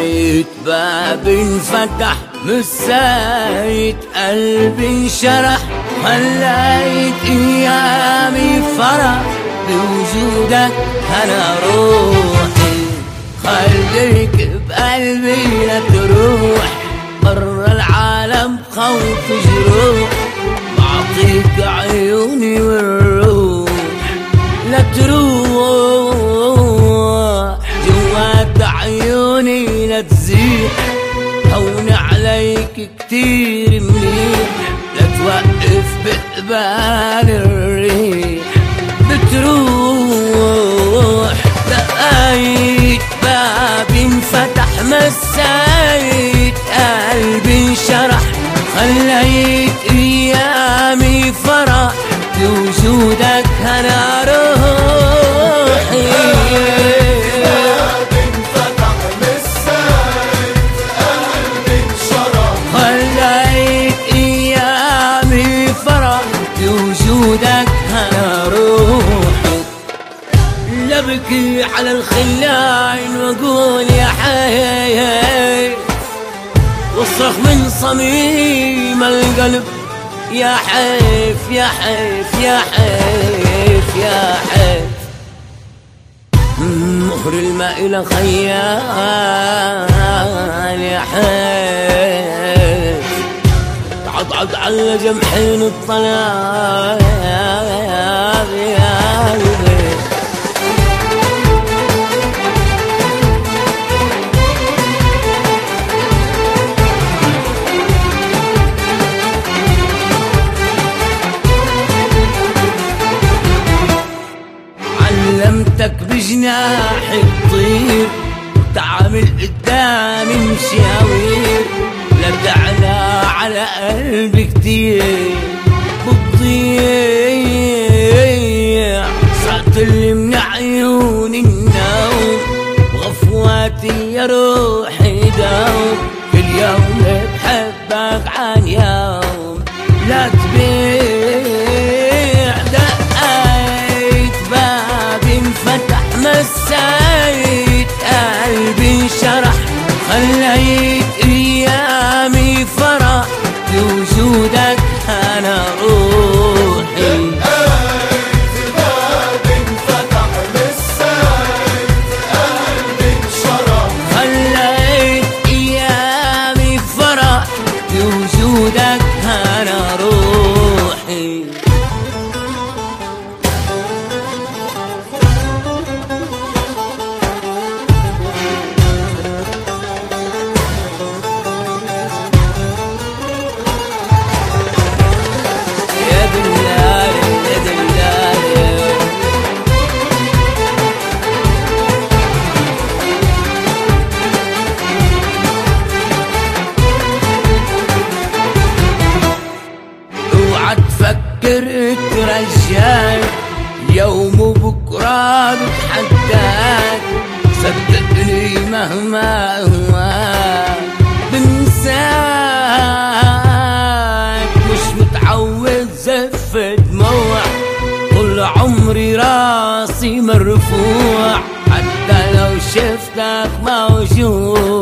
لقيت باب انفتح مسيت قلبي انشرح، خليت ايامي فرح بوجودك انا روحي. خليك بقلبي لا تروح برا العالم خوف جروح، بعطيك عيوني والروح لا تروح جوات عيوني لا تزيح. هون عليك كتير منيح لا توقف بقبال الريح، بتروح. لقيت بابي انفتح مسيت قلبي انشرح، خليت ايامي فرح بوجودك انا روحي. بابي انفتح مسيت قلبي انشرح، خليت ايامي فرح بوجودك انا روحي. لبكي على الخلاين واقول يا حي، واصرخ من صميم القلب يا حيف يا حيف يا حيف يا حيف. مهر الماء إلى خيال يا حيف، عضعض على جمحين الطلاق يا قلبي. علمتك بجناحي تطير تعمل قدامي مشاوير، لا تعلى على قلبي كتير بتضيع. صعت اللي من عيوني النوم بغفواتي يا روحي دوم، كل يوم بحبك عن يوم لا تبيع. دقيت بابي انفتح مسيت قلبي انشرح، خليت ايامي فرح بوجودك انا روحي. لقيت بابي انفتح مسيت قلبي انشرح، خليت ايامي فرح بوجودك انا روحي. يا دلال يا دلال اوعى تفكر ترجاك، يوم بكره بتحداك. صدقني مهما هو بنساك، مش متعود زف دموع طول عمري راسي مرفوع، حتى لو شفتك موجود